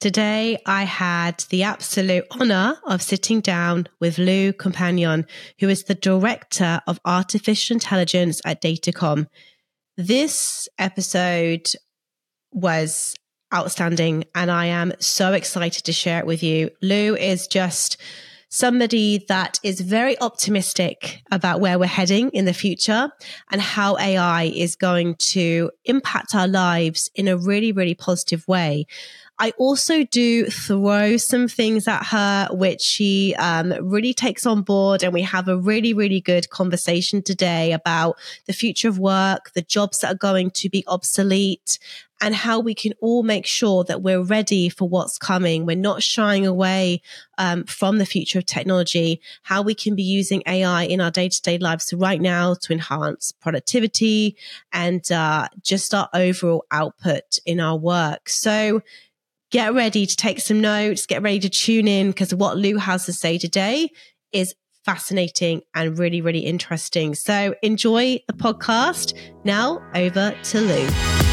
Today, I had the absolute honor of sitting down with Lou Compagnon, who is the Director of Artificial Intelligence at Datacom. This episode was outstanding, and I am so excited to share it with you. Lou is just somebody that is very optimistic about where we're heading in the future and how AI is going to impact our lives in a really, really positive way. I also do throw some things at her, which she really takes on board. And we have a really, really good conversation today about the future of work, the jobs that are going to be obsolete, and how we can all make sure that we're ready for what's coming. We're not shying away from the future of technology, how we can be using AI in our day-to-day lives right now to enhance productivity and just our overall output in our work. So get ready to take some notes, get ready to tune in, because what Lou has to say today is fascinating and really, really interesting. So enjoy the podcast. Now over to Lou.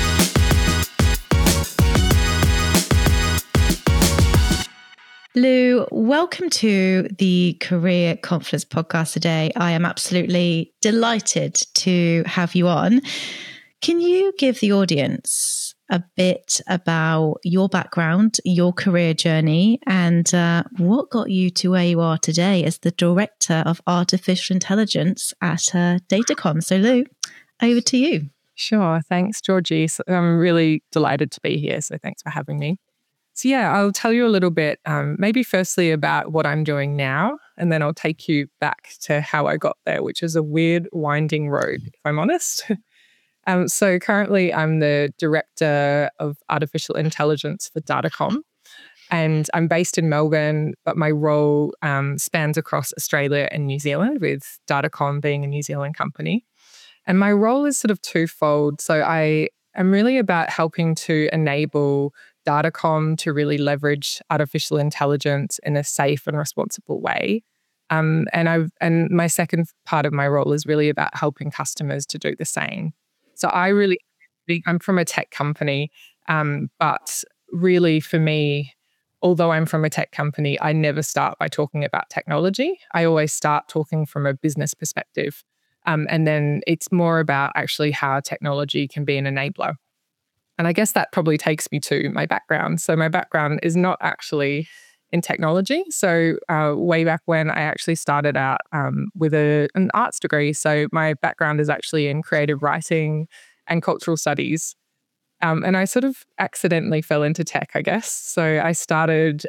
Lou, welcome to the Career Confidence Podcast today. I am absolutely delighted to have you on. Can you give the audience a bit about your background, your career journey, and what got you to where you are today as the Director of Artificial Intelligence at Datacom? So Lou, over to you. Sure. Thanks, Georgie. So I'm really delighted to be here. So thanks for having me. So yeah, I'll tell you a little bit, maybe firstly about what I'm doing now, and then I'll take you back to how I got there, which is a weird winding road, if I'm honest. So currently I'm the Director of Artificial Intelligence for Datacom, and I'm based in Melbourne, but my role spans across Australia and New Zealand, with Datacom being a New Zealand company. And my role is sort of twofold. So I am really about helping to enable Datacom to really leverage artificial intelligence in a safe and responsible way. And my second part of my role is really about helping customers to do the same. So I'm from a tech company, but really for me, although I'm from a tech company, I never start by talking about technology. I always start talking from a business perspective. And then it's more about actually how technology can be an enabler. And I guess that probably takes me to my background. So my background is not actually in technology. So way back when, I actually started out with an arts degree. So my background is actually in creative writing and cultural studies. And I sort of accidentally fell into tech, I guess. So I started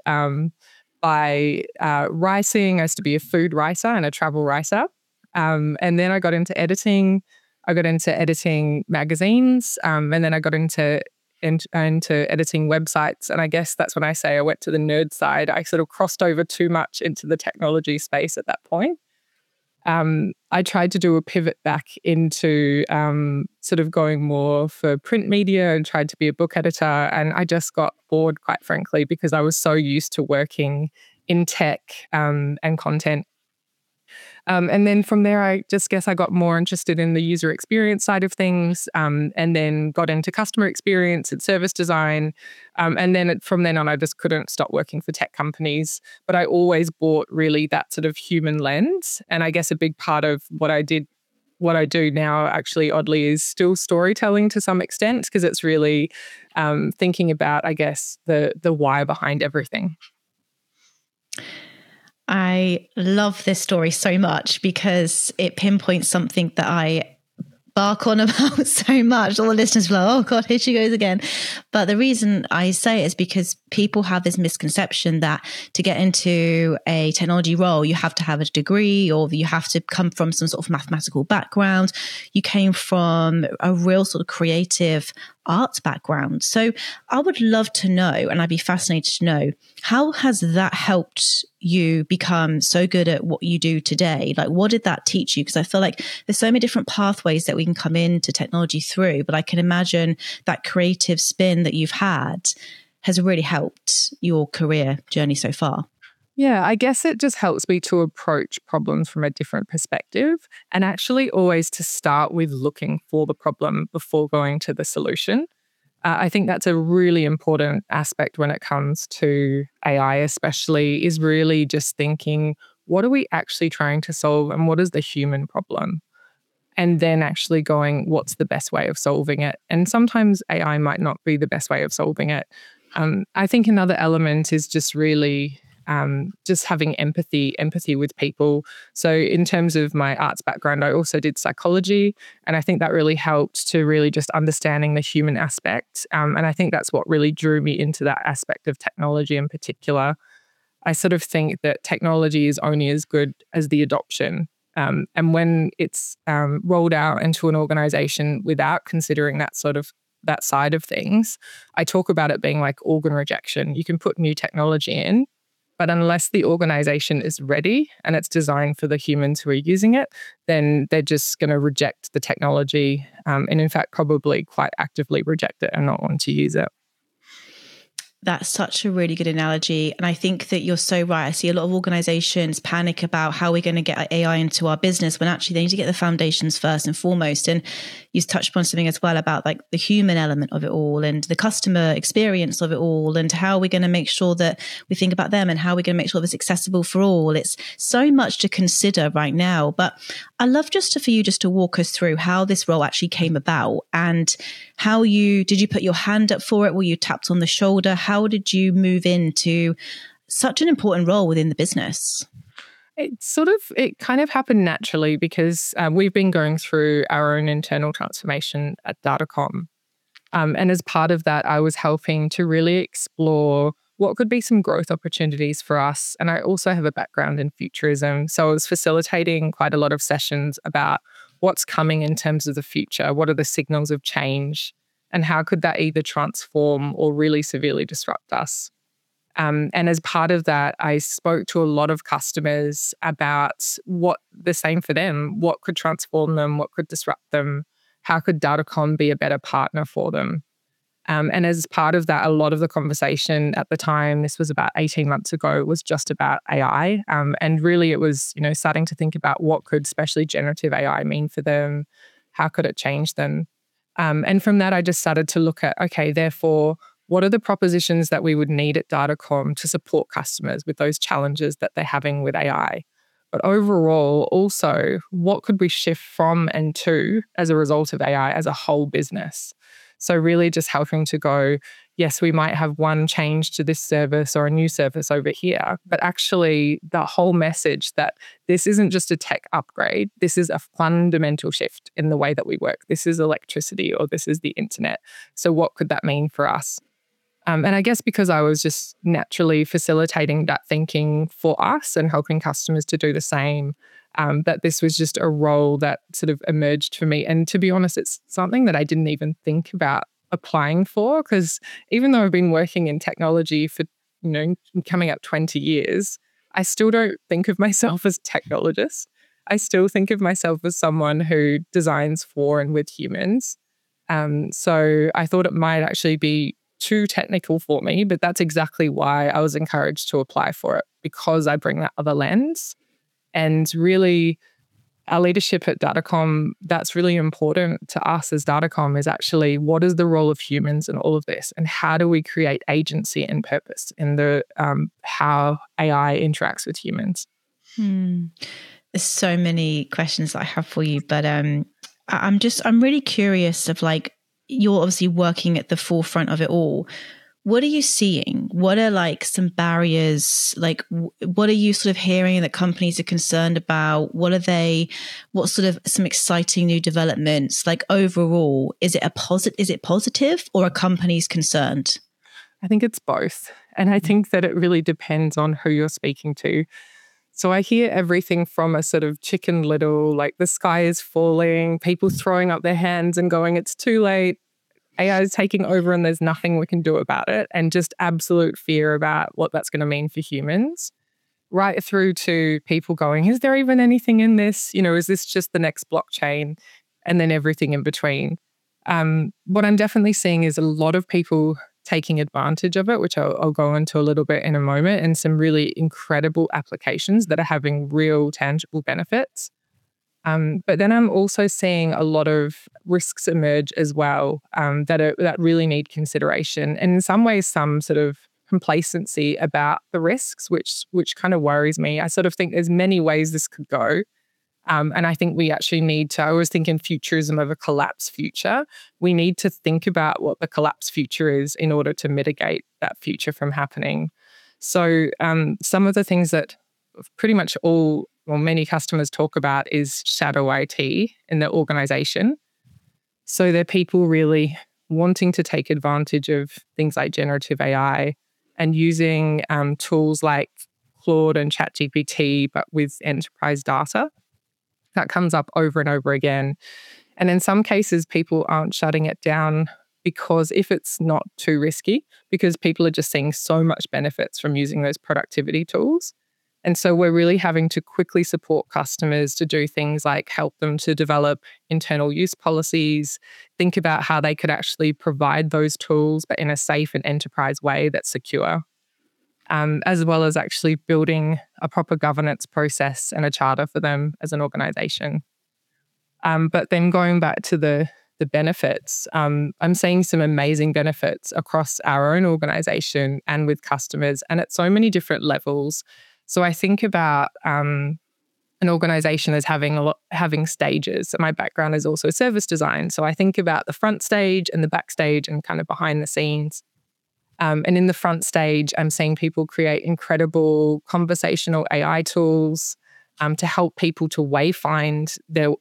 by writing. I used to be a food writer and a travel writer. And then I got into editing. I got into editing magazines, and then I got into editing websites. And I guess that's when I say I went to the nerd side. I sort of crossed over too much into the technology space at that point. I tried to do a pivot back into sort of going more for print media and tried to be a book editor. And I just got bored, quite frankly, because I was so used to working in tech and content. And then from there, I just guess I got more interested in the user experience side of things, and then got into customer experience and service design. And then from then on, I just couldn't stop working for tech companies. But I always brought really that sort of human lens. And I guess a big part of what I do now, actually, oddly, is still storytelling to some extent, because it's really thinking about, I guess, the why behind everything. I love this story so much because it pinpoints something that I bark on about so much. All the listeners are like, oh God, here she goes again. But the reason I say it is because people have this misconception that to get into a technology role, you have to have a degree or you have to come from some sort of mathematical background. You came from a real sort of creative arts background. So I would love to know, and I'd be fascinated to know, how has that helped you become so good at what you do today? Like, what did that teach you? Because I feel like there's so many different pathways that we can come into technology through, but I can imagine that creative spin that you've had has really helped your career journey so far. Yeah, I guess it just helps me to approach problems from a different perspective, and actually always to start with looking for the problem before going to the solution. I think that's a really important aspect when it comes to AI, especially, is really just thinking, what are we actually trying to solve and what is the human problem? And then actually going, what's the best way of solving it? And sometimes AI might not be the best way of solving it. I think another element is just really just having empathy with people. So in terms of my arts background, I also did psychology, and I think that really helped to really just understanding the human aspect. And I think that's what really drew me into that aspect of technology in particular. I sort of think that technology is only as good as the adoption. And when it's rolled out into an organization without considering that side of things, I talk about it being like organ rejection. You can put new technology in, but unless the organization is ready and it's designed for the humans who are using it, then they're just going to reject the technology, and in fact, probably quite actively reject it and not want to use it. That's such a really good analogy. And I think that you're so right. I see a lot of organizations panic about how we're going to get AI into our business when actually they need to get the foundations first and foremost. And you touched upon something as well about like the human element of it all and the customer experience of it all and how we're going to make sure that we think about them and how we're going to make sure it's accessible for all. It's so much to consider right now. But I'd love for you to walk us through how this role actually came about and how did you put your hand up for it? Were you tapped on the shoulder? How did you move into such an important role within the business? It kind of happened naturally because we've been going through our own internal transformation at Datacom. And as part of that, I was helping to really explore what could be some growth opportunities for us. And I also have a background in futurism. So I was facilitating quite a lot of sessions about what's coming in terms of the future, what are the signals of change, and how could that either transform or really severely disrupt us. And as part of that, I spoke to a lot of customers about what the same for them, what could transform them, what could disrupt them, how could Datacom be a better partner for them. And as part of that, a lot of the conversation at the time, this was about 18 months ago, was just about AI. And really it was, starting to think about what could especially generative AI mean for them, how could it change them. And from that, I just started to look at, okay, therefore, what are the propositions that we would need at Datacom to support customers with those challenges that they're having with AI? But overall, also, what could we shift from and to as a result of AI as a whole business? So really just helping to go, yes, we might have one change to this service or a new service over here, but actually the whole message that this isn't just a tech upgrade, this is a fundamental shift in the way that we work. This is electricity or this is the internet. So what could that mean for us? And I guess because I was just naturally facilitating that thinking for us and helping customers to do the same, that this was just a role that sort of emerged for me. And to be honest, it's something that I didn't even think about applying for, because even though I've been working in technology for, coming up 20 years, I still don't think of myself as a technologist. I still think of myself as someone who designs for and with humans. So I thought it might actually be too technical for me, but that's exactly why I was encouraged to apply for it, because I bring that other lens. And really, our leadership at Datacom, that's really important to us as Datacom, is actually what is the role of humans in all of this, and how do we create agency and purpose in the how AI interacts with humans. There's so many questions that I have for you, but I'm really curious of like, you're obviously working at the forefront of it all. What are you seeing? What are like some barriers? Like, what are you sort of hearing that companies are concerned about? What sort of some exciting new developments? Like overall, is it positive or are companies concerned? I think it's both. And I think that it really depends on who you're speaking to. So I hear everything from a sort of Chicken Little, like the sky is falling, people throwing up their hands and going, it's too late, AI is taking over and there's nothing we can do about it, and just absolute fear about what that's going to mean for humans, right through to people going, is there even anything in this? Is this just the next blockchain? And then everything in between. What I'm definitely seeing is a lot of people taking advantage of it, which I'll go into a little bit in a moment, and some really incredible applications that are having real tangible benefits. But then I'm also seeing a lot of risks emerge as well that really need consideration, and in some ways, some sort of complacency about the risks, which kind of worries me. I sort of think there's many ways this could go, and I think we actually need to. I always think in futurism of a collapse future. We need to think about what the collapse future is in order to mitigate that future from happening. So some of the things that pretty much many customers talk about is shadow IT in their organization. So they're people really wanting to take advantage of things like generative AI and using tools like Claude and ChatGPT, but with enterprise data. That comes up over and over again. And in some cases, people aren't shutting it down because if it's not too risky, because people are just seeing so much benefits from using those productivity tools. And so we're really having to quickly support customers to do things like help them to develop internal use policies, think about how they could actually provide those tools, but in a safe and enterprise way that's secure, as well as actually building a proper governance process and a charter for them as an organization. But then going back to the benefits, I'm seeing some amazing benefits across our own organization and with customers, and at so many different levels. So I think about an organization as having stages. So my background is also service design. So I think about the front stage and the backstage and kind of behind the scenes. And in the front stage, I'm seeing people create incredible conversational AI tools to help people to wayfind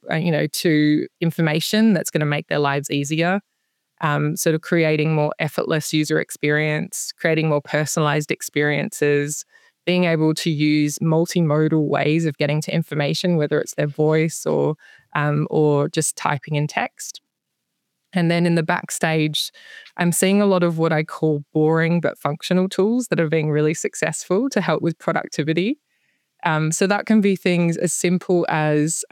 to information that's going to make their lives easier. Sort of creating more effortless user experience, creating more personalized experiences, being able to use multimodal ways of getting to information, whether it's their voice or just typing in text. And then in the backstage, I'm seeing a lot of what I call boring but functional tools that are being really successful to help with productivity. So that can be things as simple as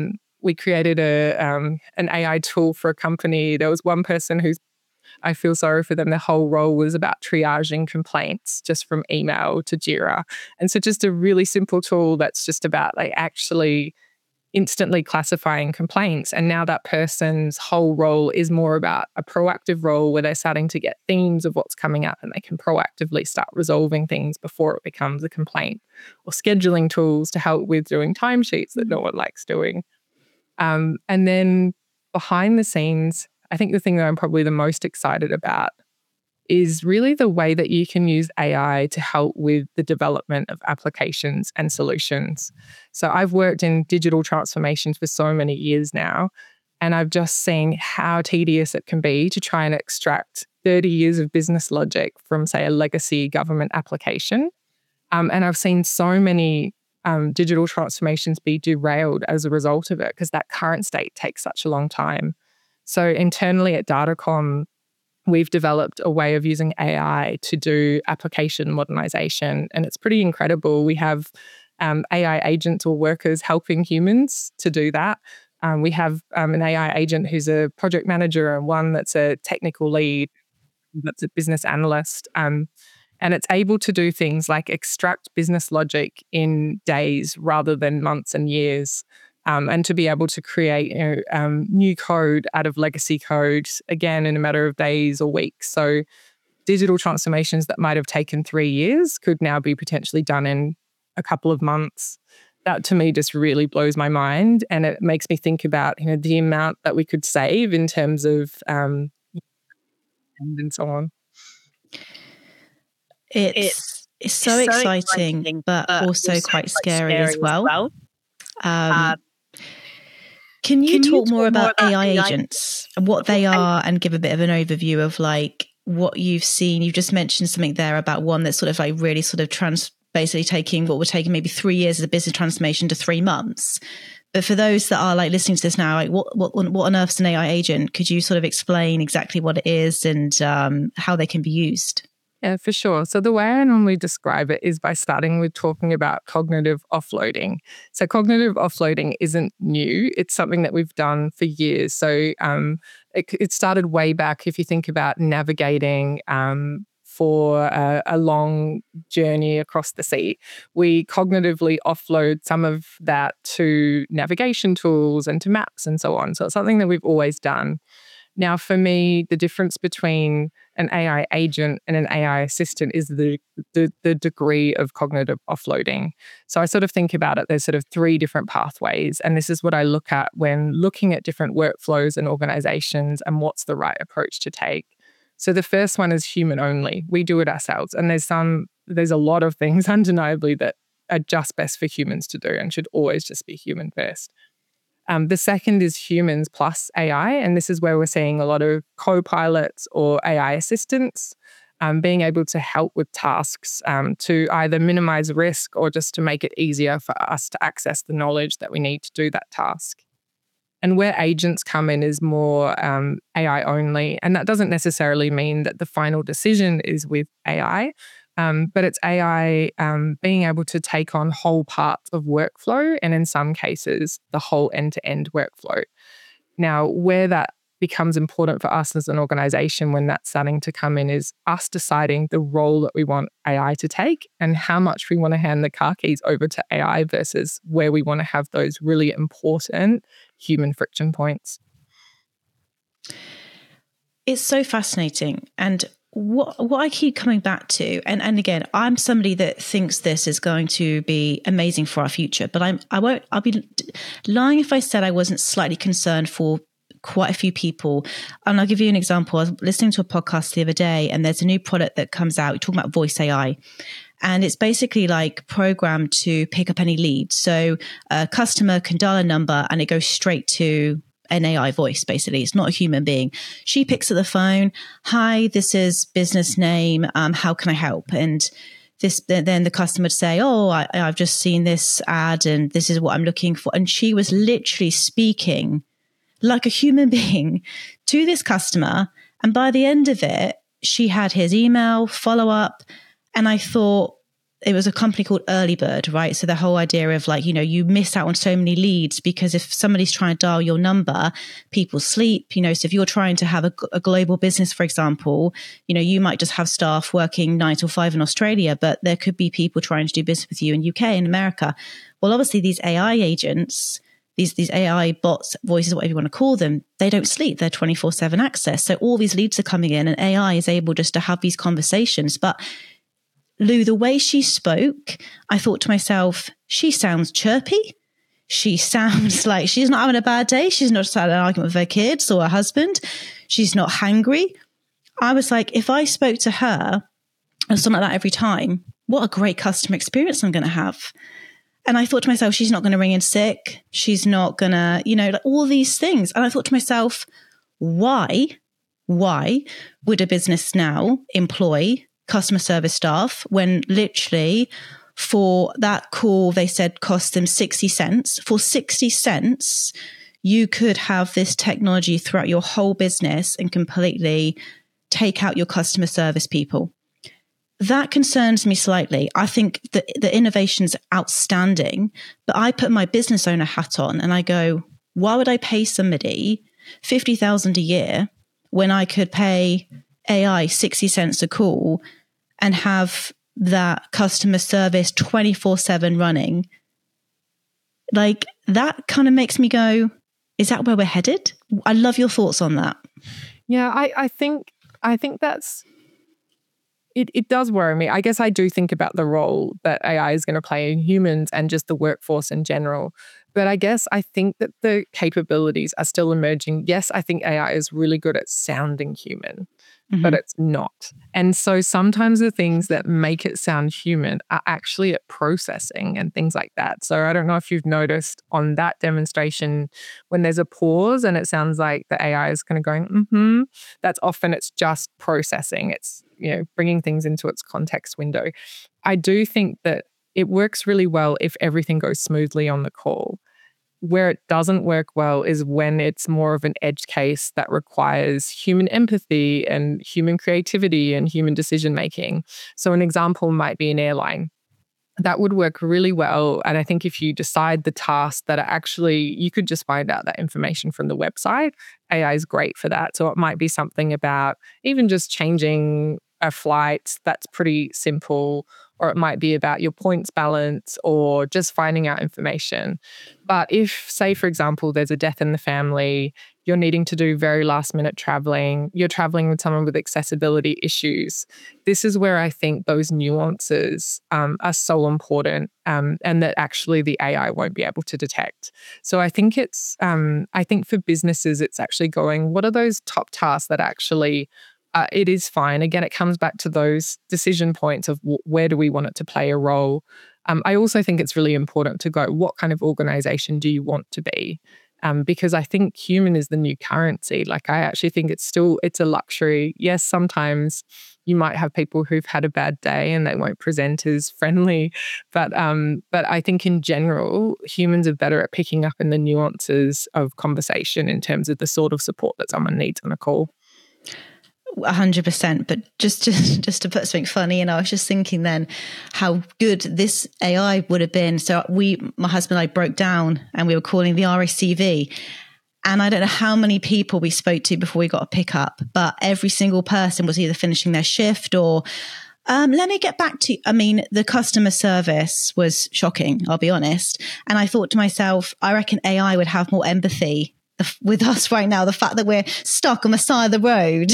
we created an AI tool for a company. There was one person I feel sorry for them. Their whole role was about triaging complaints just from email to Jira. And so just a really simple tool that's just about like actually instantly classifying complaints. And now that person's whole role is more about a proactive role where they're starting to get themes of what's coming up and they can proactively start resolving things before it becomes a complaint, or scheduling tools to help with doing timesheets that no one likes doing. And then behind the scenes, I think the thing that I'm probably the most excited about is really the way that you can use AI to help with the development of applications and solutions. So I've worked in digital transformations for so many years now, and I've just seen how tedious it can be to try and extract 30 years of business logic from, say, a legacy government application. And I've seen so many digital transformations be derailed as a result of it because that current state takes such a long time. So internally at Datacom, we've developed a way of using AI to do application modernization, and it's pretty incredible. We have AI agents or workers helping humans to do that. We have an AI agent who's a project manager and one that's a technical lead, that's a business analyst. And it's able to do things like extract business logic in days rather than months and years. And to be able to create new code out of legacy code, again, in a matter of days or weeks. So digital transformations that might have taken 3 years could now be potentially done in a couple of months. That to me just really blows my mind. And it makes me think about the amount that we could save in terms of and so on. It's so exciting, but also quite scary as well. Can you talk more about AI agents and what they are, and give a bit of an overview of like what you've seen? You just mentioned something there about one that's sort of like really sort of basically taking what would take maybe 3 years as a business transformation to 3 months. But for those that are like listening to this now, like what on earth is an AI agent? Could you sort of explain exactly what it is and how they can be used? Yeah, for sure. So the way I normally describe it is by starting with talking about cognitive offloading. So cognitive offloading isn't new. It's something that we've done for years. So it started way back if you think about navigating for a long journey across the sea, we cognitively offload some of that to navigation tools and to maps and so on. So it's something that we've always done. Now, for me, the difference between an AI agent and an AI assistant is the degree of cognitive offloading. So I sort of think about it, there's sort of 3 different pathways. And this is what I look at when looking at different workflows and organizations and what's the right approach to take. So the first one is human only. We do it ourselves. And there's a lot of things undeniably that are just best for humans to do and should always just be human first. The second is humans plus AI, and this is where we're seeing a lot of co-pilots or AI assistants being able to help with tasks to either minimize risk or just to make it easier for us to access the knowledge that we need to do that task. And where agents come in is more AI only, and that doesn't necessarily mean that the final decision is with AI, but it's AI being able to take on whole parts of workflow and in some cases, the whole end-to-end workflow. Now, where that becomes important for us as an organization when that's starting to come in is us deciding the role that we want AI to take and how much we want to hand the car keys over to AI versus where we want to have those really important human friction points. It's so fascinating. And what I keep coming back to, and again, I'm somebody that thinks this is going to be amazing for our future, but I'll be lying if I said I wasn't slightly concerned for quite a few people. And I'll give you an example. I was listening to a podcast the other day, and there's a new product that comes out. We're talking about voice AI. And it's basically like programmed to pick up any leads. So a customer can dial a number and it goes straight to an AI voice, basically. It's not a human being. She picks up the phone. Hi, this is business name. How can I help? And then the customer would say, oh, I've just seen this ad and this is what I'm looking for. And she was literally speaking like a human being to this customer. And by the end of it, she had his email, follow up. And I thought, it was a company called Earlybird, right? So the whole idea of like, you miss out on so many leads because if somebody's trying to dial your number, people sleep, so if you're trying to have a global business, for example, you might just have staff working 9 to 5 in Australia, but there could be people trying to do business with you in UK and America. Well, obviously these AI agents, these AI bots, voices, whatever you want to call them, they don't sleep. They're 24/7 access. So all these leads are coming in and AI is able just to have these conversations. But Lou, the way she spoke, I thought to myself, she sounds chirpy. She sounds like she's not having a bad day. She's not had an argument with her kids or her husband. She's not hangry. I was like, if I spoke to her or something like that every time, what a great customer experience I'm going to have. And I thought to myself, she's not going to ring in sick. She's not going to, like all these things. And I thought to myself, why would a business now employ customer service staff when literally for that call, they said cost them 60 cents. For 60 cents, you could have this technology throughout your whole business and completely take out your customer service people. That concerns me slightly. I think that the innovation's outstanding, but I put my business owner hat on and I go, why would I pay somebody $50,000 a year when I could pay AI 60 cents a call and have that customer service 24/7 running? Like that kind of makes me go, is that where we're headed? I love your thoughts on that. Yeah, I think that's it does worry me. I guess I do think about the role that AI is going to play in humans and just the workforce in general. But I guess I think that the capabilities are still emerging. Yes, I think AI is really good at sounding human, but it's not. And so sometimes the things that make it sound human are actually at processing and things like that. So I don't know if you've noticed on that demonstration when there's a pause and it sounds like the AI is kind of going, that's often it's just processing. It's, bringing things into its context window. I do think that it works really well if everything goes smoothly on the call. Where it doesn't work well is when it's more of an edge case that requires human empathy and human creativity and human decision making. So an example might be an airline. That would work really well. And I think if you decide the tasks that are actually, you could just find out that information from the website. AI is great for that. So it might be something about even just changing a flight. That's pretty simple. Or it might be about your points balance or just finding out information. But if, say, for example, there's a death in the family, you're needing to do very last minute traveling, you're traveling with someone with accessibility issues, this is where I think those nuances are so important, and that actually the AI won't be able to detect. So I think I think for businesses, it's actually going, what are those top tasks that actually it is fine. Again, it comes back to those decision points of where do we want it to play a role. I also think it's really important to go, what kind of organization do you want to be? Because I think human is the new currency. Like, I actually think it's a luxury. Yes, sometimes you might have people who've had a bad day and they won't present as friendly. But I think in general, humans are better at picking up in the nuances of conversation in terms of the sort of support that someone needs on a call. 100%. But just to put something funny in, I was just thinking then how good this AI would have been. So my husband and I broke down and we were calling the RACV. And I don't know how many people we spoke to before we got a pickup, but every single person was either finishing their shift or let me get back to you. I mean, the customer service was shocking, I'll be honest. And I thought to myself, I reckon AI would have more empathy with us right now. The fact that we're stuck on the side of the road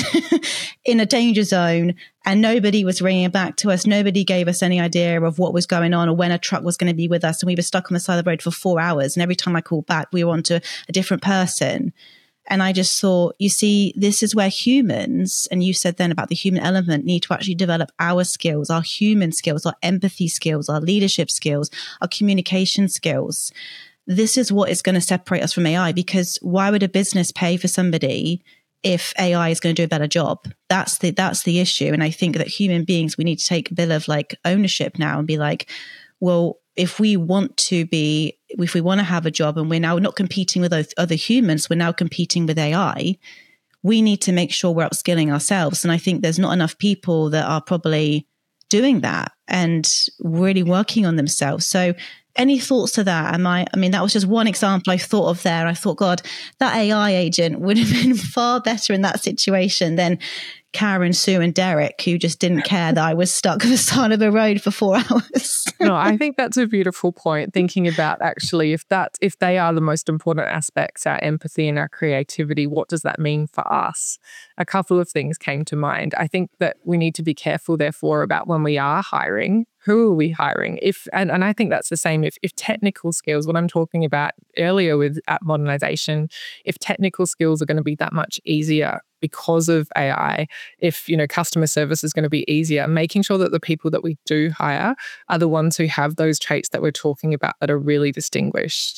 in a danger zone and nobody was ringing back to us. Nobody gave us any idea of what was going on or when a truck was going to be with us. And we were stuck on the side of the road for 4 hours. And every time I called back, we were on to a different person. And I just thought, you see, this is where humans, and you said then about the human element, need to actually develop our skills, our human skills, our empathy skills, our leadership skills, our communication skills. This is what is going to separate us from AI, because why would a business pay for somebody if AI is going to do a better job? That's the issue. And I think that human beings, we need to take a bit of like ownership now and be like, well, if we want to have a job and we're now not competing with other humans, we're now competing with AI, we need to make sure we're upskilling ourselves. And I think there's not enough people that are probably doing that and really working on themselves. So any thoughts to that? I mean, that was just one example I thought of there. I thought, God, that AI agent would have been far better in that situation than Karen, Sue, and Derek, who just didn't care that I was stuck on the side of the road for 4 hours. No, I think that's a beautiful point. Thinking about actually, if they are the most important aspects, our empathy and our creativity, what does that mean for us? A couple of things came to mind. I think that we need to be careful, therefore, about when we are hiring. Who are we hiring? And I think that's the same if technical skills, what I'm talking about earlier with app modernization, if technical skills are going to be that much easier because of AI, if customer service is going to be easier, making sure that the people that we do hire are the ones who have those traits that we're talking about that are really distinguished.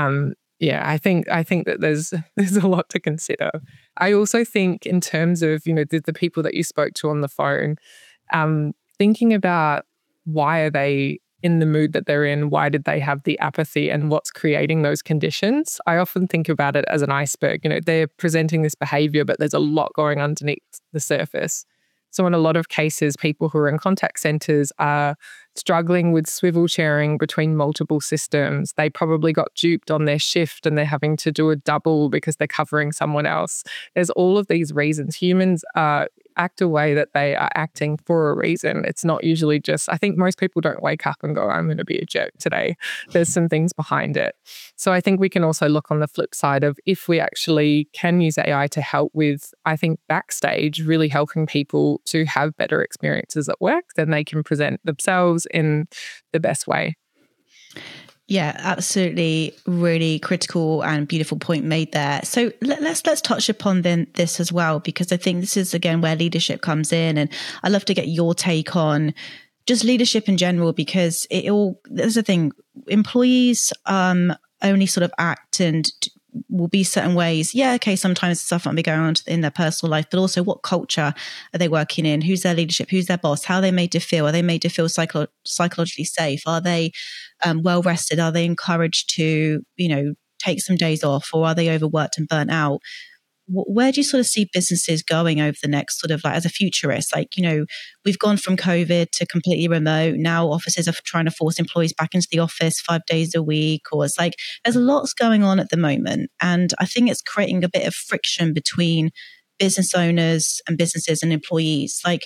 I think that there's a lot to consider. I also think in terms of the people that you spoke to on the phone, thinking about why are they in the mood that they're in? Why did they have the apathy and what's creating those conditions? I often think about it as an iceberg. They're presenting this behavior, but there's a lot going underneath the surface. So in a lot of cases, people who are in contact centers are struggling with swivel chairing between multiple systems. They probably got duped on their shift and they're having to do a double because they're covering someone else. There's all of these reasons. Humans act a way that they are acting for a reason. It's not usually just, I think most people don't wake up and go, I'm going to be a jerk today. There's some things behind it. So I think we can also look on the flip side of if we actually can use AI to help with, I think backstage, really helping people to have better experiences at work, then they can present themselves in the best way. Yeah, absolutely. Really critical and beautiful point made there. So let's touch upon then this as well, because I think this is again where leadership comes in, and I'd love to get your take on just leadership in general, because there's a thing, employees only sort of act and will be certain ways. Yeah, okay, sometimes stuff might be going on in their personal life, but also what culture are they working in? Who's their leadership? Who's their boss? How are they made to feel? Are they made to feel psychologically safe? Are they well rested? Are they encouraged to, take some days off, or are they overworked and burnt out? Where do you sort of see businesses going over the next sort of like as a futurist? Like, we've gone from COVID to completely remote. Now offices are trying to force employees back into the office 5 days a week, or it's like there's lots going on at the moment. And I think it's creating a bit of friction between business owners and businesses and employees. Like,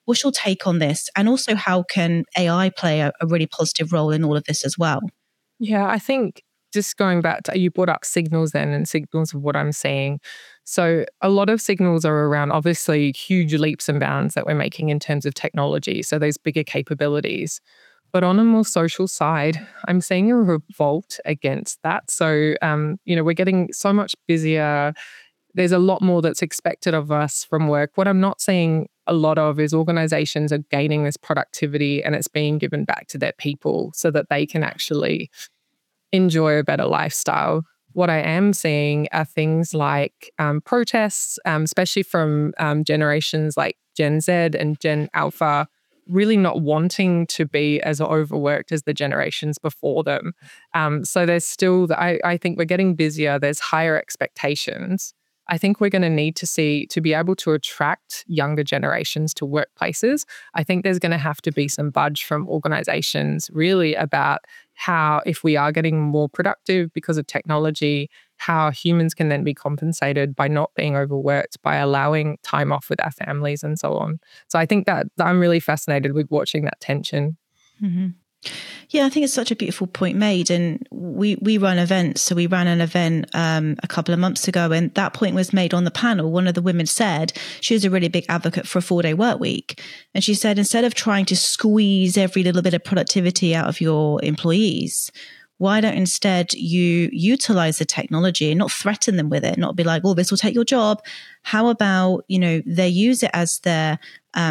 What's your take on this? And also, how can AI play a really positive role in all of this as well? Yeah, I think just going back to, you brought up signals then and signals of what I'm seeing. So a lot of signals are around obviously huge leaps and bounds that we're making in terms of technology. So those bigger capabilities. But on a more social side, I'm seeing a revolt against that. So, we're getting so much busier. There's a lot more that's expected of us from work. What I'm not seeing a lot of is organizations are gaining this productivity and it's being given back to their people so that they can actually enjoy a better lifestyle. What I am seeing are things like protests, especially from generations like Gen Z and Gen Alpha, really not wanting to be as overworked as the generations before them. So there's still, I think we're getting busier. There's higher expectations. I think we're going to need to be able to attract younger generations to workplaces. I think there's going to have to be some budge from organizations really about how, if we are getting more productive because of technology, how humans can then be compensated by not being overworked, by allowing time off with our families and so on. So I think that I'm really fascinated with watching that tension. Mm-hmm. Yeah, I think it's such a beautiful point made. And we run events. So we ran an event a couple of months ago, and that point was made on the panel. One of the women said she was a really big advocate for a 4-day work week. And she said, instead of trying to squeeze every little bit of productivity out of your employees, why don't instead you utilize the technology and not threaten them with it, not be like, oh, this will take your job. How about, they use it as their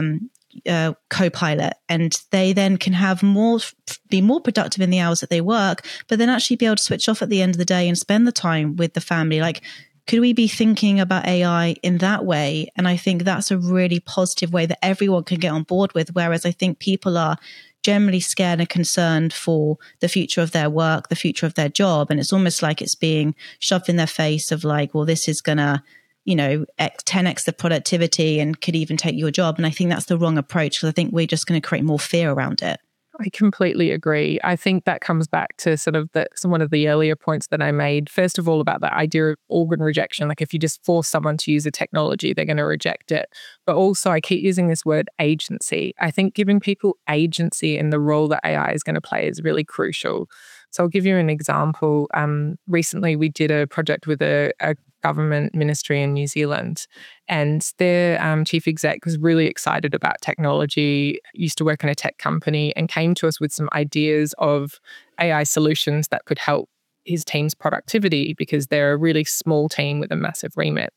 co-pilot, and they then can have be more productive in the hours that they work, but then actually be able to switch off at the end of the day and spend the time with the family. Like, could we be thinking about AI in that way? And I think that's a really positive way that everyone can get on board with. Whereas I think people are generally scared and concerned for the future of their work, the future of their job. And it's almost like it's being shoved in their face of like, well, this is going to, 10x the productivity and could even take your job. And I think that's the wrong approach, because I think we're just going to create more fear around it. I completely agree. I think that comes back to sort of one of the earlier points that I made. First of all, about the idea of organ rejection. Like, if you just force someone to use a technology, they're going to reject it. But also, I keep using this word agency. I think giving people agency in the role that AI is going to play is really crucial. So I'll give you an example. Recently, we did a project with a government ministry in New Zealand, and their chief exec was really excited about technology, used to work in a tech company, and came to us with some ideas of AI solutions that could help his team's productivity, because they're a really small team with a massive remit.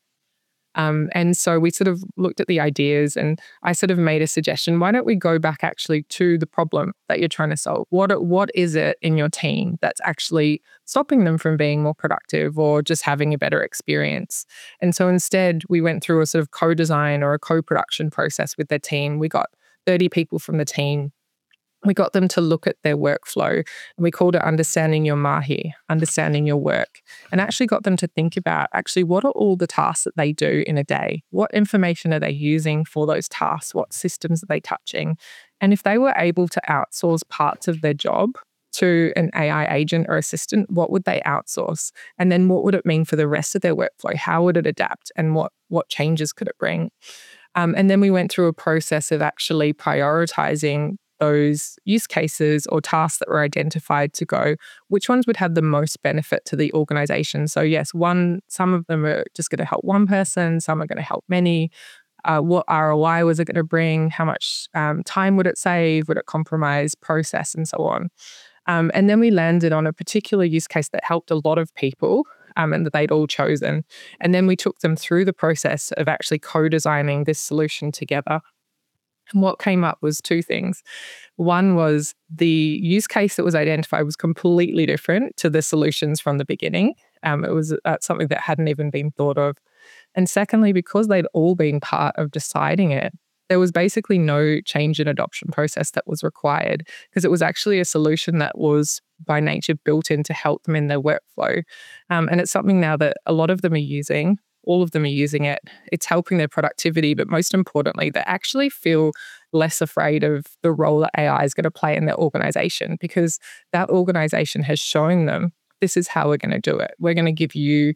And so we sort of looked at the ideas, and I sort of made a suggestion. Why don't we go back actually to the problem that you're trying to solve? What is it in your team that's actually stopping them from being more productive or just having a better experience? And so instead, we went through a sort of co-design or a co-production process with their team. We got 30 people from the team. We got them to look at their workflow, and we called it understanding your mahi, understanding your work, and actually got them to think about actually what are all the tasks that they do in a day? What information are they using for those tasks? What systems are they touching? And if they were able to outsource parts of their job to an AI agent or assistant, what would they outsource? And then what would it mean for the rest of their workflow? How would it adapt? And what changes could it bring? And then we went through a process of actually prioritizing those use cases or tasks that were identified to go, which ones would have the most benefit to the organization. So yes, some of them are just going to help one person, some are going to help many. What ROI was it going to bring? How much time would it save? Would it compromise process and so on? And then we landed on a particular use case that helped a lot of people and that they'd all chosen. And then we took them through the process of actually co-designing this solution together. And what came up was two things. One was the use case that was identified was completely different to the solutions from the beginning. It was something that hadn't even been thought of. And secondly, because they'd all been part of deciding it, there was basically no change in adoption process that was required, because it was actually a solution that was by nature built in to help them in their workflow. And it's something now that a lot of them are using. All of them are using it. It's helping their productivity, but most importantly, they actually feel less afraid of the role that AI is going to play in their organization, because that organization has shown them this is how we're going to do it. We're going to give you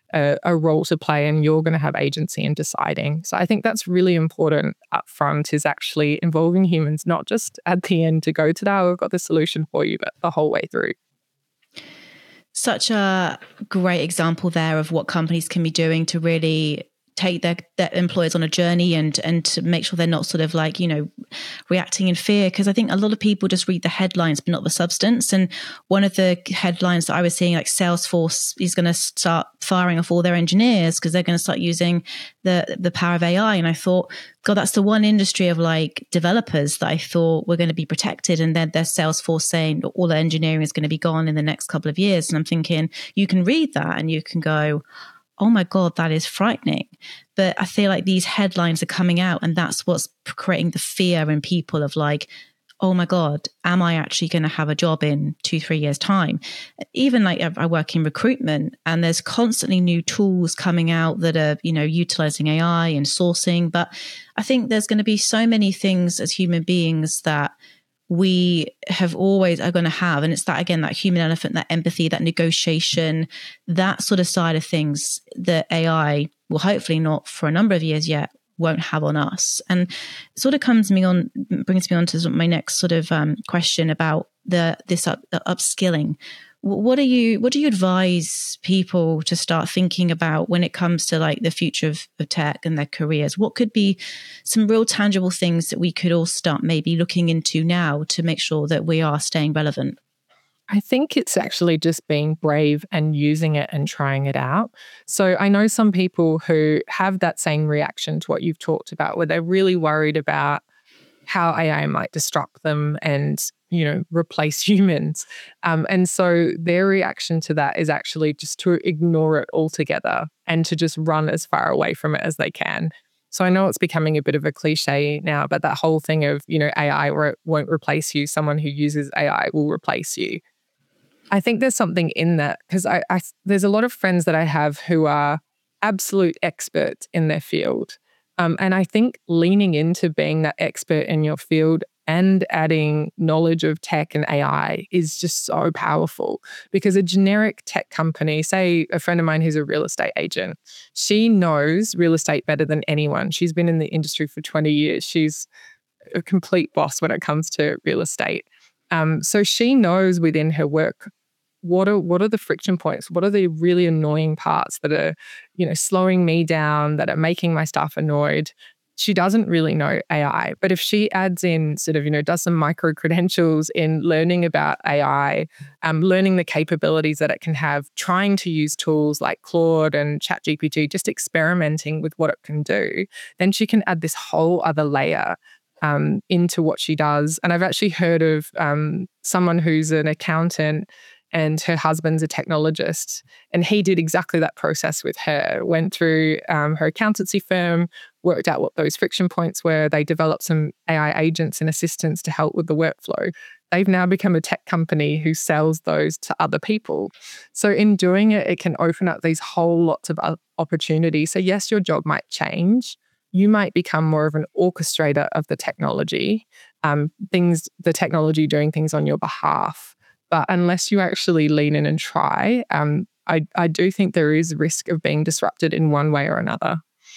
a role to play, and you're going to have agency in deciding. So I think that's really important up front, is actually involving humans, not just at the end to go, ta-da, we've got the solution for you, but the whole way through. Such a great example there of what companies can be doing to really take their employees on a journey and to make sure they're not sort of like, reacting in fear. Because I think a lot of people just read the headlines, but not the substance. And one of the headlines that I was seeing, like Salesforce is going to start firing off all their engineers because they're going to start using the power of AI. And I thought, God, that's the one industry of like developers that I thought were going to be protected. And then there's Salesforce saying all the engineering is going to be gone in the next couple of years. And I'm thinking, you can read that and you can go, oh my God, that is frightening. But I feel like these headlines are coming out, and that's what's creating the fear in people of like, oh my God, am I actually going to have a job in 2-3 years' time? Even like I work in recruitment, and there's constantly new tools coming out that are, utilizing AI and sourcing. But I think there's going to be so many things as human beings that we have always are going to have. And it's that, again, that human elephant, that empathy, that negotiation, that sort of side of things that AI will hopefully not for a number of years yet won't have on us. And it sort of brings me on to my next sort of question about this upskilling. What do you advise people to start thinking about when it comes to like the future of tech and their careers? What could be some real tangible things that we could all start maybe looking into now to make sure that we are staying relevant? I think it's actually just being brave and using it and trying it out. So I know some people who have that same reaction to what you've talked about, where they're really worried about how AI might disrupt them and, replace humans. And so their reaction to that is actually just to ignore it altogether and to just run as far away from it as they can. So I know it's becoming a bit of a cliche now, but that whole thing of, AI won't replace you, someone who uses AI will replace you. I think there's something in that, because there's a lot of friends that I have who are absolute experts in their field. And I think leaning into being that expert in your field and adding knowledge of tech and AI is just so powerful, because a generic tech company, say a friend of mine who's a real estate agent, she knows real estate better than anyone. She's been in the industry for 20 years. She's a complete boss when it comes to real estate. So she knows within her work, what are the friction points? What are the really annoying parts that are, slowing me down, that are making my staff annoyed? She doesn't really know AI, but if she adds in sort of, does some micro credentials in learning about AI, learning the capabilities that it can have, trying to use tools like Claude and ChatGPT, just experimenting with what it can do, then she can add this whole other layer into what she does. And I've actually heard of someone who's an accountant and her husband's a technologist, and he did exactly that process with her. Went through her accountancy firm, worked out what those friction points were. They developed some AI agents and assistants to help with the workflow. They've now become a tech company who sells those to other people. So in doing it, it can open up these whole lots of opportunities. So yes, your job might change. You might become more of an orchestrator of the technology, the technology doing things on your behalf. But unless you actually lean in and try, I do think there is risk of being disrupted in one way or another.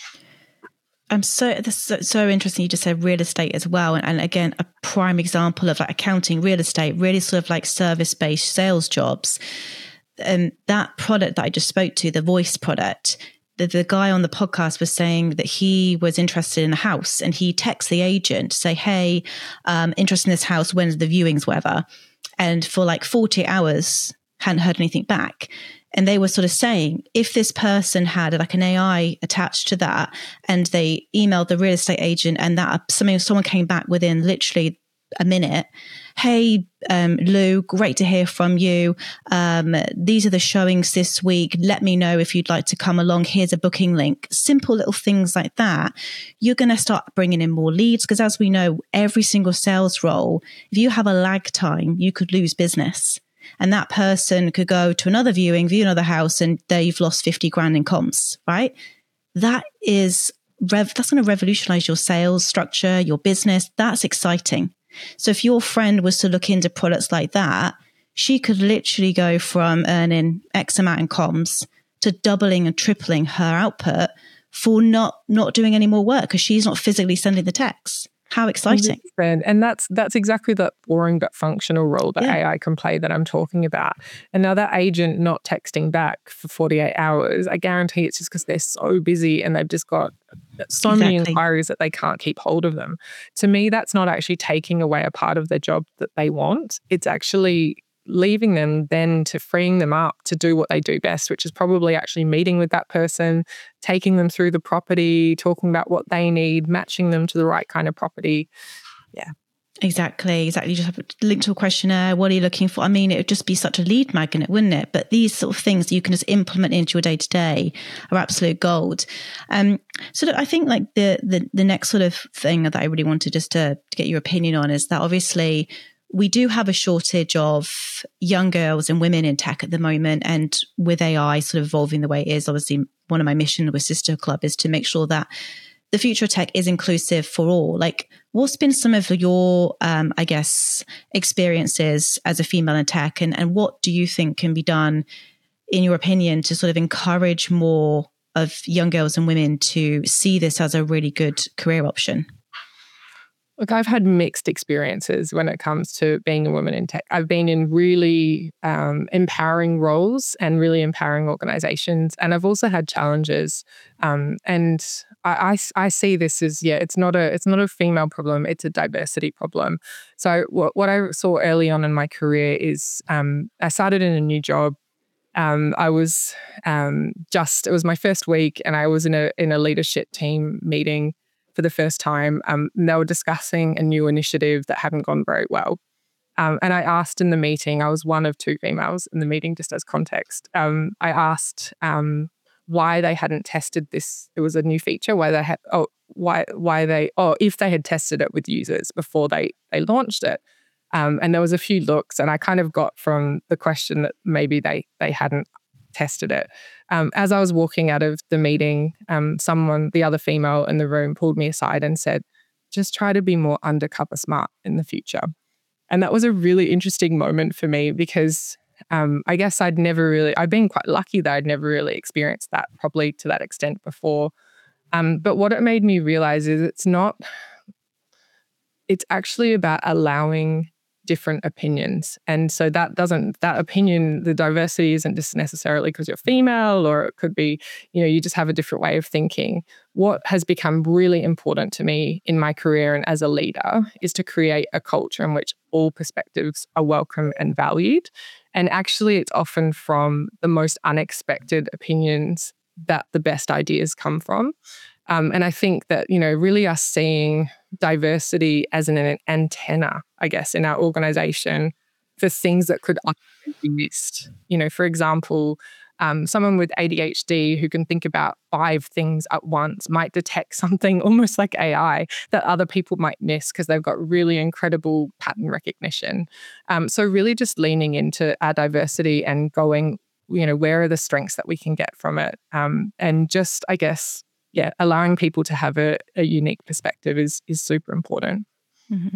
This is so interesting. You just said real estate as well. And again, a prime example of like accounting, real estate, really sort of like service-based sales jobs. And that product that I just spoke to, the voice product, the guy on the podcast was saying that he was interested in a house, and he texts the agent to say, hey, interested in this house, when's the viewings, whatever. And for like 40 hours, hadn't heard anything back. And they were sort of saying, if this person had like an AI attached to that, and they emailed the real estate agent, and that someone came back within literally a minute, hey, Lou, great to hear from you. These are the showings this week. Let me know if you'd like to come along. Here's a booking link. Simple little things like that. You're going to start bringing in more leads, because as we know, every single sales role, if you have a lag time, you could lose business. And that person could go to another viewing, view another house, and there you've lost 50 grand in comms, right? That's going to revolutionize your sales structure, your business. That's exciting. So if your friend was to look into products like that, she could literally go from earning X amount in comms to doubling and tripling her output for not doing any more work because she's not physically sending the texts. How exciting. 100%. And that's exactly that boring but functional role that AI can play that I'm talking about. And now that agent not texting back for 48 hours, I guarantee it's just because they're so busy and they've just got so many inquiries that they can't keep hold of them. To me, that's not actually taking away a part of their job that they want. It's actually leaving them then to freeing them up to do what they do best, which is probably actually meeting with that person, taking them through the property, talking about what they need, matching them to the right kind of property. Yeah. Exactly. You just have a link to a questionnaire. What are you looking for? I mean, it would just be such a lead magnet, wouldn't it? But these sort of things you can just implement into your day-to-day are absolute gold. So I think like the next sort of thing that I really wanted just to get your opinion on is that obviously we do have a shortage of young girls and women in tech at the moment. And with AI sort of evolving the way it is, obviously one of my missions with Sister Club is to make sure that the future of tech is inclusive for all. Like, what's been some of your, I guess, experiences as a female in tech? And what do you think can be done, in your opinion, to sort of encourage more of young girls and women to see this as a really good career option? Look, I've had mixed experiences when it comes to being a woman in tech. I've been in really empowering roles and really empowering organizations. And I've also had challenges. And I see this as, it's not a female problem, it's a diversity problem. So what I saw early on in my career is I started in a new job. I was it was my first week and I was in a leadership team meeting for the first time. They were discussing a new initiative that hadn't gone very well. And I asked in the meeting, I was one of two females in the meeting, just as context. I asked why they hadn't tested this. It was a new feature, if they had tested it with users before they launched it. And there was a few looks, and I kind of got from the question that maybe they hadn't tested it. As I was walking out of the meeting, the other female in the room pulled me aside and said, just try to be more undercover smart in the future. And that was a really interesting moment for me because I guess I've been quite lucky that I'd never really experienced that probably to that extent before. But what it made me realize is it's actually about allowing different opinions. And so that opinion, the diversity isn't just necessarily because you're female, or it could be, you just have a different way of thinking. What has become really important to me in my career and as a leader is to create a culture in which all perspectives are welcome and valued. And actually, it's often from the most unexpected opinions that the best ideas come from. And I think that, really us seeing diversity as an antenna, I guess, in our organization for things that could be missed. For example, someone with ADHD who can think about 5 things at once might detect something almost like AI that other people might miss because they've got really incredible pattern recognition. So really just leaning into our diversity and going, where are the strengths that we can get from it? And just, I guess, allowing people to have a unique perspective is super important. Mm-hmm.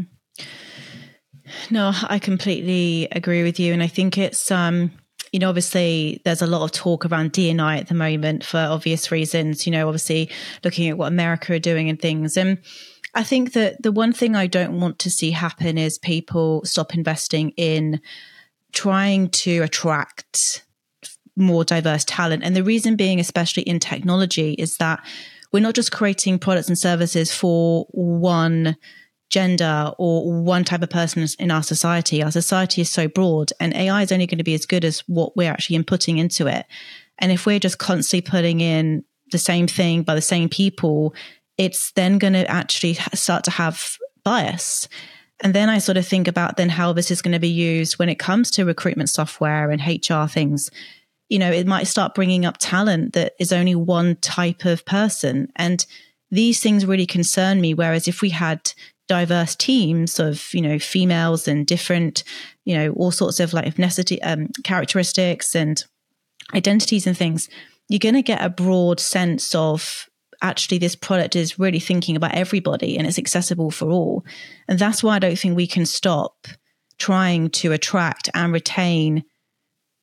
No, I completely agree with you. And I think it's, obviously there's a lot of talk around D&I at the moment for obvious reasons, obviously looking at what America are doing and things. And I think that the one thing I don't want to see happen is people stop investing in trying to attract more diverse talent. And the reason being, especially in technology, is that we're not just creating products and services for one gender or one type of person in our society. Our society is so broad, and AI is only going to be as good as what we're actually inputting into it. And if we're just constantly putting in the same thing by the same people, it's then going to actually start to have bias. And then I sort of think about then how this is going to be used when it comes to recruitment software and HR things. It might start bringing up talent that is only one type of person. And these things really concern me. Whereas if we had diverse teams of, females and different, all sorts of like ethnicity, characteristics and identities and things, you're going to get a broad sense of actually this product is really thinking about everybody and it's accessible for all. And that's why I don't think we can stop trying to attract and retain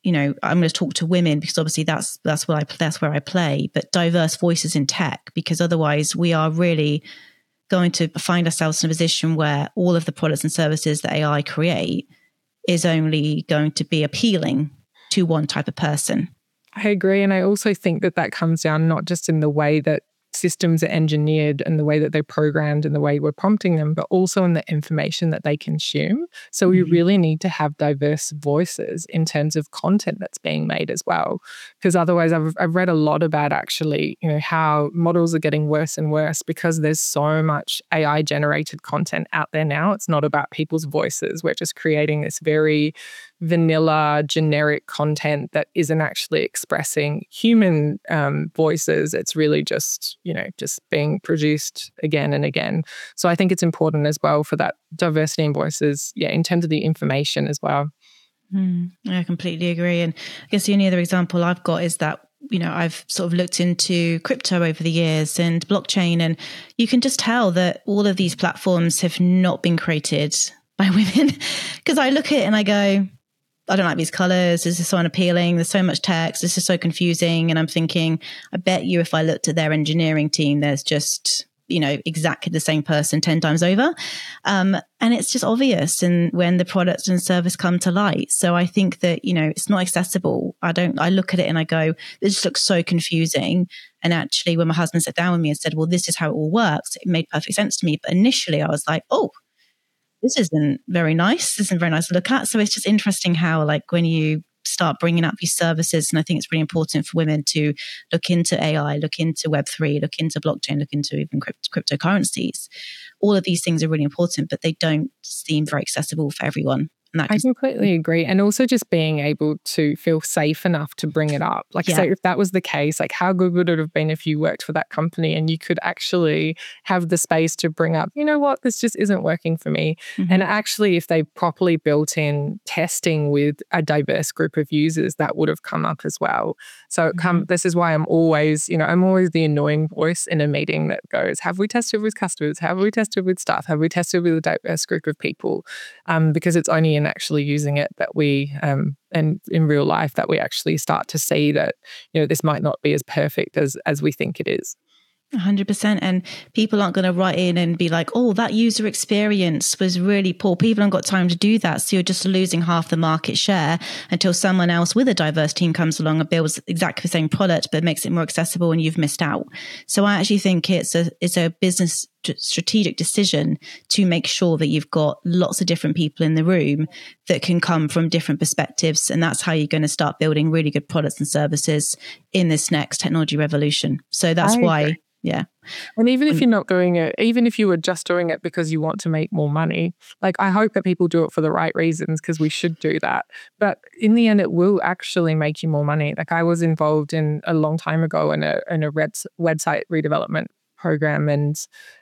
I'm going to talk to women because obviously that's where I play, but diverse voices in tech, because otherwise we are really going to find ourselves in a position where all of the products and services that AI create is only going to be appealing to one type of person. I agree. And I also think that comes down not just in the way that systems are engineered and the way that they're programmed and the way we're prompting them, but also in the information that they consume. So we really need to have diverse voices in terms of content that's being made as well. Because otherwise, I've read a lot about actually, how models are getting worse and worse because there's so much AI generated content out there now. It's not about people's voices. We're just creating this very vanilla, generic content that isn't actually expressing human voices. It's really just being produced again and again. So I think it's important as well for that diversity in voices, in terms of the information as well. I completely agree. And I guess the only other example I've got is that, I've sort of looked into crypto over the years and blockchain, and you can just tell that all of these platforms have not been created by women. Because I look at it and I go, I don't like these colors. This is so unappealing. There's so much text. This is so confusing. And I'm thinking, I bet you if I looked at their engineering team, there's just, exactly the same person 10 times over. And it's just obvious. And when the product and service come to light. So I think that, it's not accessible. I look at it and I go, this just looks so confusing. And actually, when my husband sat down with me and said, well, this is how it all works, it made perfect sense to me. But initially I was like, oh, this isn't very nice. This isn't very nice to look at. So it's just interesting how, when you start bringing up these services, and I think it's really important for women to look into AI, look into Web3, look into blockchain, look into even cryptocurrencies. All of these things are really important, but they don't seem very accessible for everyone. I completely agree. And also just being able to feel safe enough to bring it up. So if that was the case, how good would it have been if you worked for that company and you could actually have the space to bring up, this just isn't working for me. And actually, if they properly built in testing with a diverse group of users, that would have come up as well. So this is why I'm always the annoying voice in a meeting that goes, have we tested with customers? Have we tested with staff? Have we tested with a diverse group of people? Because it's only in actually using it that we and in real life that we actually start to see that this might not be as perfect as we think it is. 100%. And people aren't going to write in and be like, oh, that user experience was really poor. People haven't got time to do that. So you're just losing half the market share until someone else with a diverse team comes along and builds exactly the same product, but makes it more accessible, and you've missed out. So I actually think it's a business strategic decision to make sure that you've got lots of different people in the room that can come from different perspectives. And that's how you're going to start building really good products and services in this next technology revolution. So that's why. Yeah. And even if you're not doing it, even if you were just doing it because you want to make more money, I hope that people do it for the right reasons, because we should do that. But in the end, it will actually make you more money. I was involved in a long time ago in a website redevelopment program, and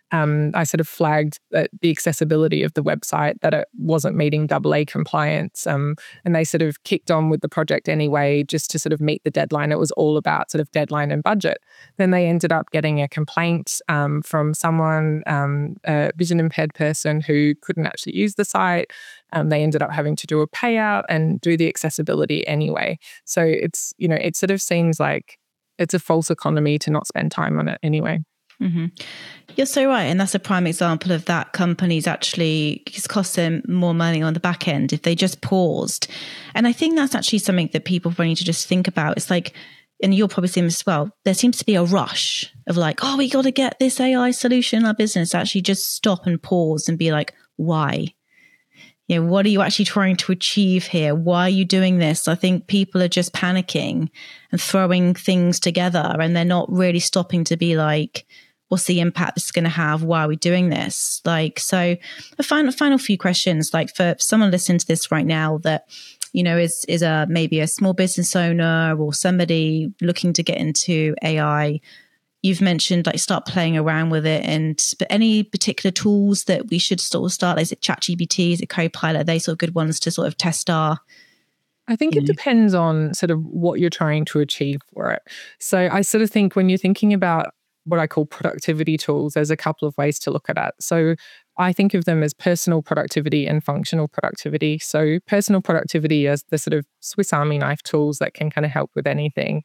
I sort of flagged that the accessibility of the website, that it wasn't meeting AA compliance, and they sort of kicked on with the project anyway, just to sort of meet the deadline. It was all about sort of deadline and budget. Then they ended up getting a complaint from someone, a vision impaired person who couldn't actually use the site. They ended up having to do a payout and do the accessibility anyway. So it's, it sort of seems like it's a false economy to not spend time on it anyway. Mm-hmm. You're so right. And that's a prime example of that. Companies actually, it's cost them more money on the back end if they just paused. And I think that's actually something that people probably need to just think about. It's and you'll probably see this as well, there seems to be a rush of oh, we got to get this AI solution in our business. Actually just stop and pause and be like, why? What are you actually trying to achieve here? Why are you doing this? I think people are just panicking and throwing things together, and they're not really stopping to be like, what's the impact this is going to have? Why are we doing this? So a final few questions, for someone listening to this right now that, is maybe a small business owner or somebody looking to get into AI. You've mentioned start playing around with it, but any particular tools that we should sort of start? Is it ChatGPT? Is it Copilot? Are they sort of good ones to sort of test our? I think it depends on sort of what you're trying to achieve for it. So I sort of think when you're thinking about what I call productivity tools, there's a couple of ways to look at it. So I think of them as personal productivity and functional productivity. So personal productivity as the sort of Swiss Army knife tools that can kind of help with anything.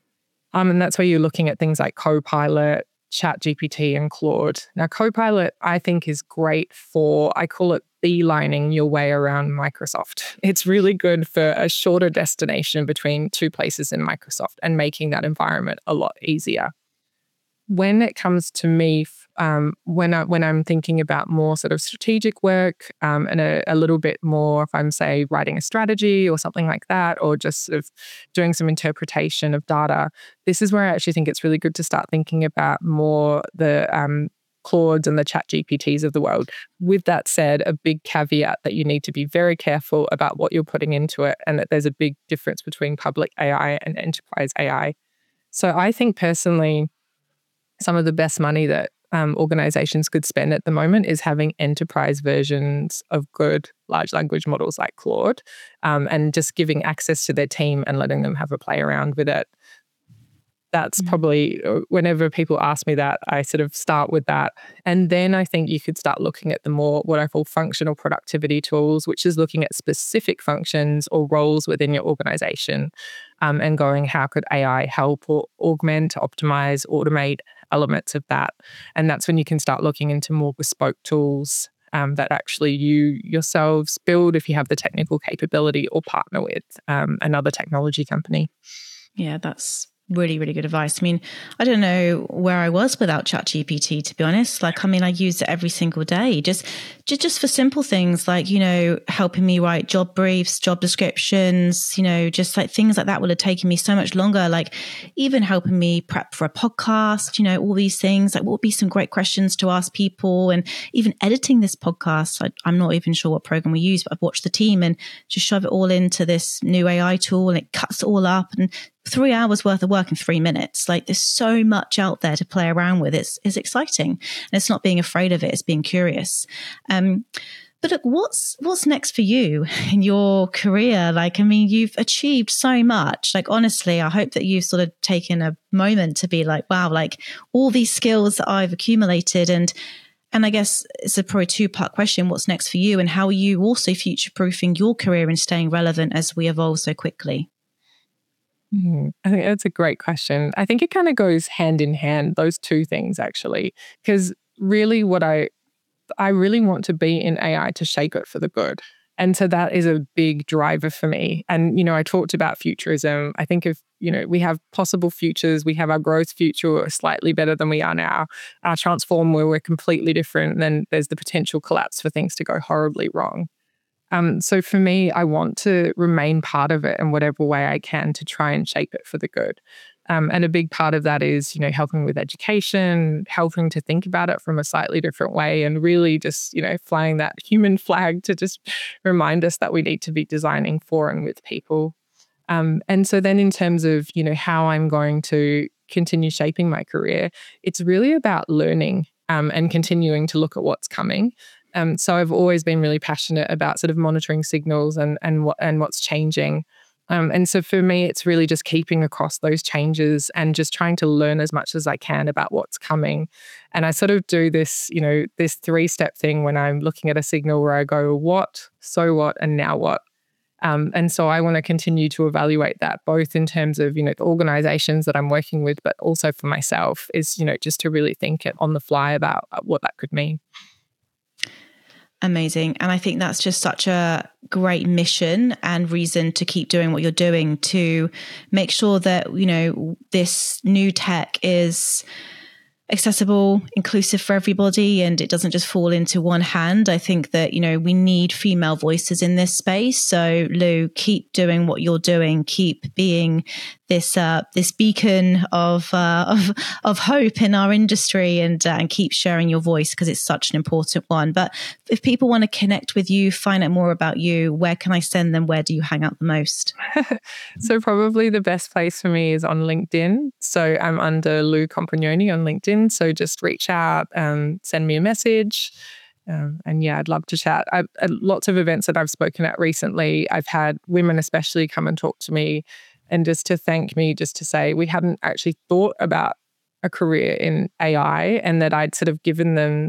And that's where you're looking at things like Copilot, ChatGPT, and Claude. Now, Copilot, I think, is great for, I call it beelining your way around Microsoft. It's really good for a shorter destination between two places in Microsoft and making that environment a lot easier. When it comes to me, when I'm thinking about more sort of strategic work and a little bit more, if I'm, say, writing a strategy or something like that, or just sort of doing some interpretation of data, this is where I actually think it's really good to start thinking about more the Claudes and the ChatGPTs of the world. With that said, a big caveat that you need to be very careful about what you're putting into it, and that there's a big difference between public AI and enterprise AI. So I think personally, some of the best money that organizations could spend at the moment is having enterprise versions of good large language models like Claude, and just giving access to their team and letting them have a play around with it. That's probably, whenever people ask me that, I sort of start with that. And then I think you could start looking at the more what I call functional productivity tools, which is looking at specific functions or roles within your organization, and going, how could AI help or augment, optimize, automate elements of that? And that's when you can start looking into more bespoke tools that actually you yourselves build if you have the technical capability, or partner with another technology company. Yeah, that's really, really good advice. I mean, I don't know where I was without ChatGPT, to be honest. Like, I mean, I use it every single day, just for simple things like, you know, helping me write job briefs, job descriptions, you know, just like things like that would have taken me so much longer. Like even helping me prep for a podcast, you know, all these things, like what would be some great questions to ask people, and even editing this podcast. I'm not even sure what program we use, but I've watched the team and just shove it all into this new AI tool, and it cuts it all up, and 3 hours worth of work in 3 minutes. Like there's so much out there to play around with. It's exciting, and it's not being afraid of it. It's being curious. But look, what's next for you in your career? Like, I mean, you've achieved so much. Like, honestly, I hope that you've sort of taken a moment to be like, wow, like all these skills that I've accumulated. And I guess it's a probably 2-part question. What's next for you, and how are you also future-proofing your career and staying relevant as we evolve so quickly? I think that's a great question. I think it kind of goes hand in hand, those two things actually, because really what I really want to be in AI to shape it for the good. And so that is a big driver for me. And, you know, I talked about futurism. I think if, you know, we have possible futures, we have our growth future slightly better than we are now, our transform where we're completely different, then there's the potential collapse for things to go horribly wrong. So for me, I want to remain part of it in whatever way I can to try and shape it for the good. And a big part of that is, you know, helping with education, helping to think about it from a slightly different way, and really just, you know, flying that human flag to just remind us that we need to be designing for and with people. And so then in terms of, you know, how I'm going to continue shaping my career, it's really about learning and continuing to look at what's coming. So I've always been really passionate about sort of monitoring signals and what's changing. And so for me, it's really just keeping across those changes and just trying to learn as much as I can about what's coming. And I sort of do this, you know, this 3-step thing when I'm looking at a signal where I go, what, so what, and now what? And so I want to continue to evaluate that, both in terms of, you know, the organizations that I'm working with, but also for myself is, you know, just to really think it on the fly about what that could mean. Amazing. And I think that's just such a great mission and reason to keep doing what you're doing, to make sure that, you know, this new tech is accessible, inclusive for everybody, and it doesn't just fall into one hand. I think that, you know, we need female voices in this space. So Lou, keep doing what you're doing. Keep being this beacon of hope in our industry, and keep sharing your voice, because it's such an important one. But if people want to connect with you, find out more about you, where can I send them? Where do you hang out the most? So probably the best place for me is on LinkedIn. So I'm under Lou Compagnoni on LinkedIn. So just reach out, send me a message. And yeah, I'd love to chat. Lots of events that I've spoken at recently, I've had women especially come and talk to me, and just to thank me, just to say we hadn't actually thought about a career in AI, and that I'd sort of given them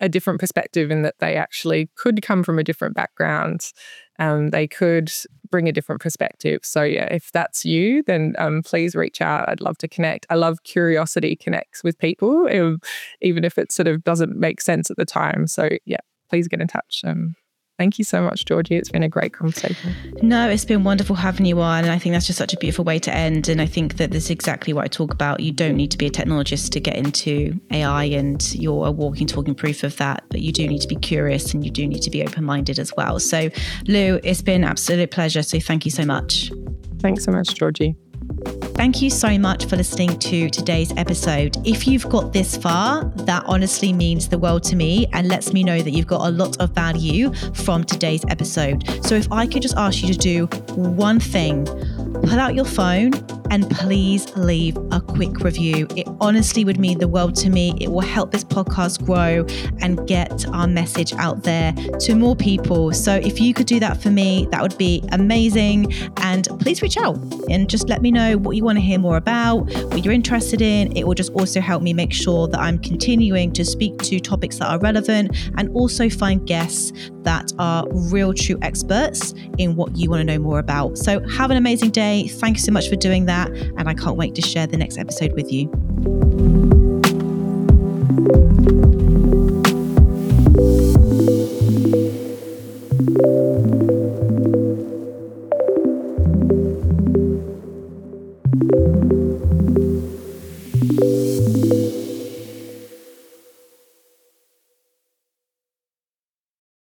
a different perspective in that they actually could come from a different background. They could bring a different perspective. So yeah, if that's you, then please reach out. I'd love to connect. I love curiosity connects with people, even if it sort of doesn't make sense at the time. So yeah, please get in touch. Thank you so much, Georgie. It's been a great conversation. No, it's been wonderful having you on. And I think that's just such a beautiful way to end. And I think that this is exactly what I talk about. You don't need to be a technologist to get into AI, and you're a walking, talking proof of that. But you do need to be curious, and you do need to be open-minded as well. So Lou, it's been an absolute pleasure. So thank you so much. Thanks so much, Georgie. Thank you so much for listening to today's episode. If you've got this far, that honestly means the world to me and lets me know that you've got a lot of value from today's episode. So if I could just ask you to do one thing, pull out your phone and please leave a quick review. It honestly would mean the world to me. It will help this podcast grow and get our message out there to more people. So if you could do that for me, that would be amazing. And please reach out and just let me know what you want to hear more about, what you're interested in. It will just also help me make sure that I'm continuing to speak to topics that are relevant and also find guests that are real, true experts in what you want to know more about. So have an amazing day. Thank you so much for doing that. And I can't wait to share the next episode with you.